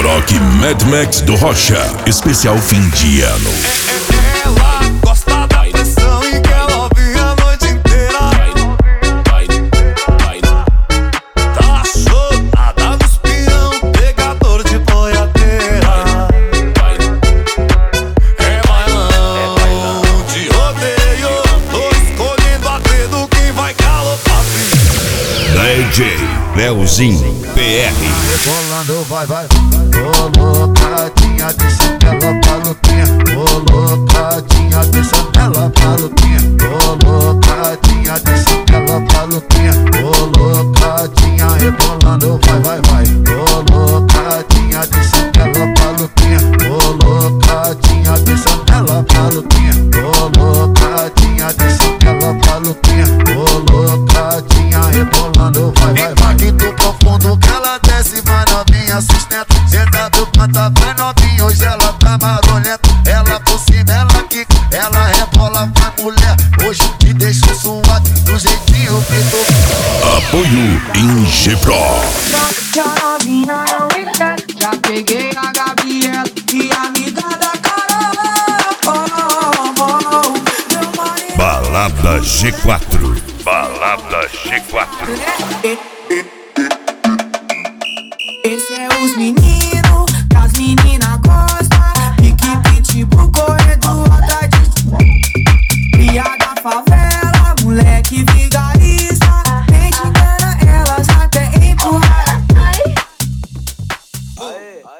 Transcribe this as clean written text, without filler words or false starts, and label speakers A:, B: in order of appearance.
A: Rock Mad Max do Rocha, especial fim de ano.
B: Ela gosta da pressão e quer ouvir a noite inteira. Tá chorada nos peão, pegador de boiadeira. É bailão de rodeio, tô escolhendo a dedo quem vai galopar.
A: DJ Leozinho PR.
C: Rebolando, vai, vai, colocadinha, deixa ela maluquinha. Colocadinha, deixa ela maluquinha. Colocadinha, deixa ela maluquinha. Colocadinha, rebolando, vai, vai, vai. Colocadinha, deixa ela maluquinha. Colocadinha, deixa ela maluquinha. Colocadinha, deixa ela maluquinha. Colocadinha, rebolando, vai, vai, vai. Impacto profundo que ela desce, vai novinha, sustenta. Senta do planta, vai novinha, hoje ela tá marolenta. Ela por cima, ela quica, ela rebola, vai mulher. Hoje te deixo suado, do jeitinho que tô.
A: Apoio Ingepro.
D: Já novinha não esquece. Já peguei a Gabriela e a amiga da Carol. Meu marido.
A: Balada G4. Balada G4.
D: Esse é os meninos, que as meninas gostam. Pique pitbull corredor atrás de cria da favela, moleque vigarista. Quem te engana, elas até empurrar.